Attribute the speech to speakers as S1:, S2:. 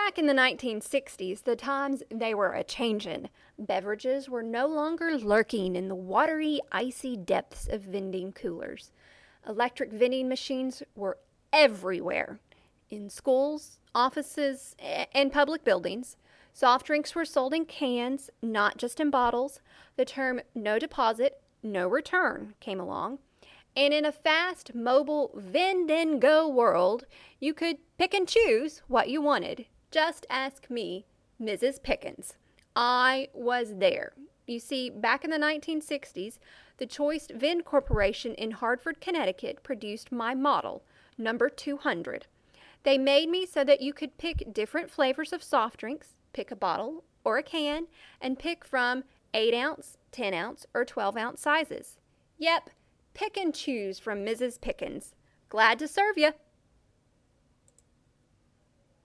S1: Back in the 1960s, the times they were a-changin'. Beverages were no longer lurking in the watery, icy depths of vending coolers. Electric vending machines were everywhere. In schools, offices, and public buildings. Soft drinks were sold in cans, not just in bottles. The term no deposit, no return came along. And in a fast, mobile, vend and go world, you could pick and choose what you wanted. Just ask me, Mrs. Pickens. I was there. You see, back in the 1960s, the Choice Vend Corporation in Hartford, Connecticut produced my model, number 200. They made me so that you could pick different flavors of soft drinks, pick a bottle or a can, and pick from 8 ounce, 10 ounce, or 12-ounce sizes. Yep, pick and choose from Mrs. Pickens. Glad to serve you.